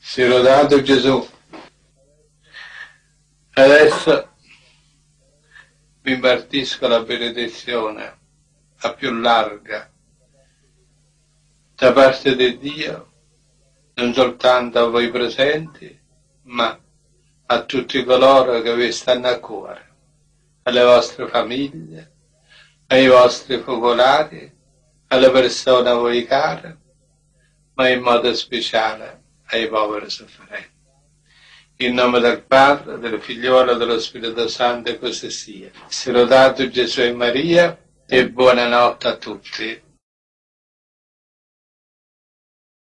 Sia lodato Gesù. Adesso vi impartisco la benedizione, la più larga, da parte di Dio, non soltanto a voi presenti, ma a tutti coloro che vi stanno a cuore, alle vostre famiglie, ai vostri focolari, alle persone a voi care, ma in modo speciale ai poveri sofferenti. In nome del Padre, del Figliolo e dello Spirito Santo, e così sia. Sia lodato Gesù e Maria, e buonanotte a tutti.